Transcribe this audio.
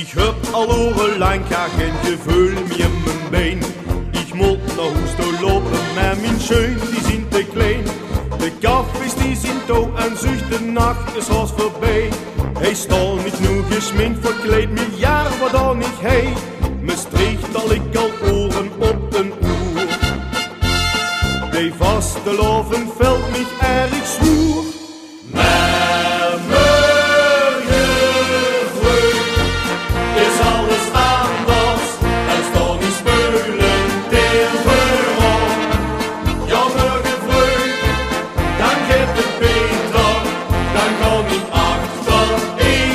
Ich hab al urenlang geen gevoel meer in mijn been. Ich moet naar huis toe lopen, maar mijn schoen die zijn te klein. De kaffies die zijn toe en zucht, de nacht is haast voorbij. Hij stal niet nu geschminkt, verkleed me jaar wat dan niet hij. Me striekt al ik al oren op een oer. De vaste loven veld mich erg zwoer. Maar morgen vroeg is alles anders. Er staat niet speulen tegenwoordig. Ja, morgen vroeg, dan gaat het beter. Dan kan ik achterin.